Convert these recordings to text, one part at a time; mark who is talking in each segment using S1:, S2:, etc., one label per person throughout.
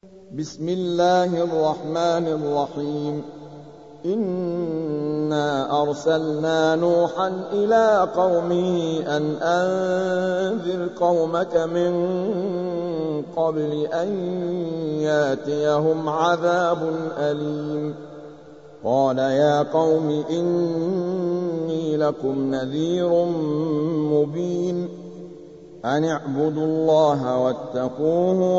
S1: بسم الله الرحمن الرحيم. إنا أرسلنا نوحا إلى قومه أن أنذر قومك من قبل أن ياتيهم عذاب أليم. قال يا قوم إني لكم نذير مبين أن اعبدوا الله واتقوه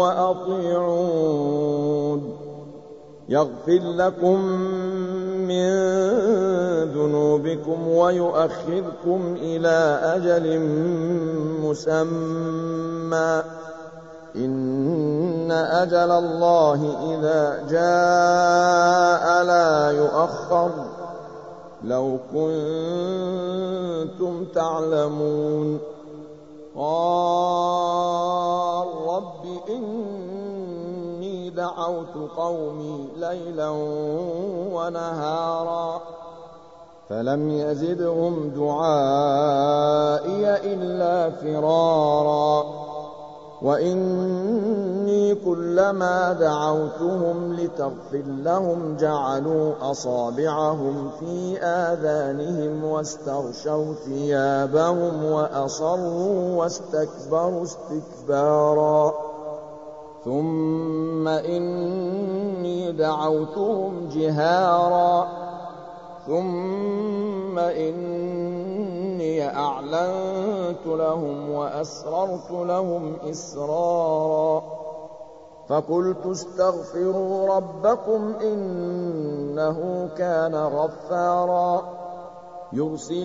S1: وأطيعون يغفر لكم من ذنوبكم ويؤخركم إلى أجل مسمى إن أجل الله إذا جاء لا يؤخر لو كنتم تعلمون. قال رب إني دعوت قومي ليلا ونهارا فلم يزدهم دعائي إلا فرارا وإني كلما دعوتهم لتغفر لهم جعلوا أصابعهم في آذانهم واستغشوا ثيابهم وأصروا واستكبروا استكبارا ثم إني دعوتهم جهارا ثم إني أعلنت لهم وأسررت لهم إسرارا فقلت استغفروا ربكم إنه كان غفارا يرسل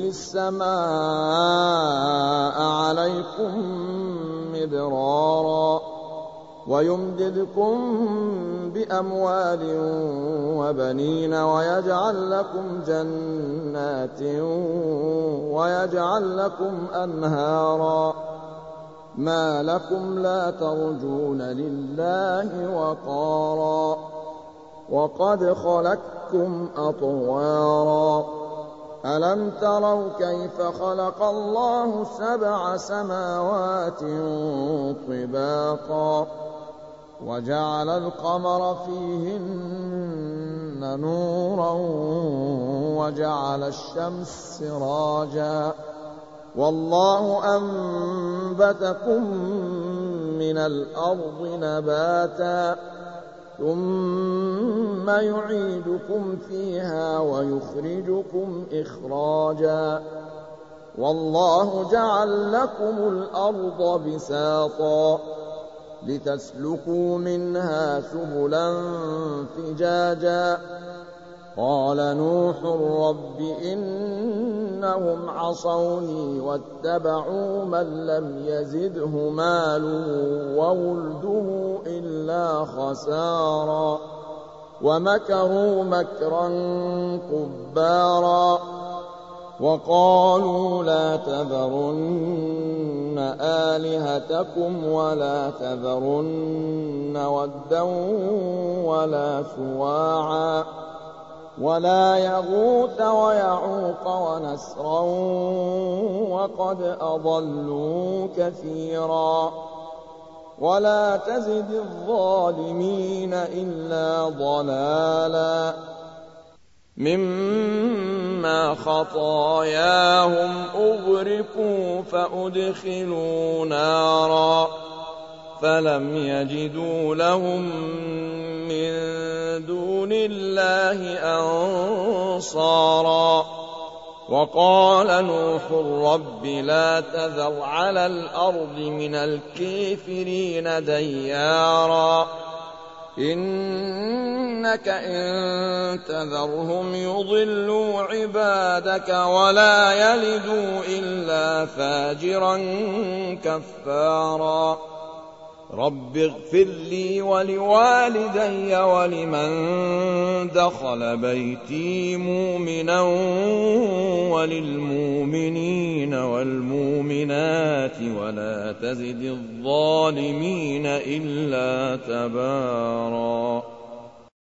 S1: السماء عليكم مدرارا ويمددكم بأموال وبنين ويجعل لكم جنات ويجعل لكم أنهارا ما لكم لا ترجون لله وقارا وقد خلقكم أطوارا ألم تروا كيف خلق الله 7 سماوات طباقا وجعل القمر فيهن نورا وجعل الشمس سراجا والله أنبتكم من الأرض نباتا ثم يعيدكم فيها ويخرجكم إخراجا والله جعل لكم الأرض بساطا لتسلكوا منها سبلا فجاجا قال نوح رب إنهم عصوني واتبعوا من لم يزده ماله وولده إلا خسارا ومكروا مكرا كبارا وقالوا لا تذرن آلهتكم ولا تذرن ودا ولا سواعا ولا يغوث ويعوق ونسرا وقد أضلوا كثيرا ولا تزد الظالمين إلا ضلالا مما خطاياهم أغرقوا فأدخلوا نارا فلم يجدوا لهم من دون الله أنصارا وقال نوح رب لا تذر على الأرض من الكافرين ديارا إنك إن تذرهم يضلوا عبادك ولا يلدوا إلا فاجرا كفارا رب اغفر لي ولوالدي ولمن دخل بيتي مؤمنا وللمؤمنين والمؤمنات ولا تزد الظالمين إلا تبارا.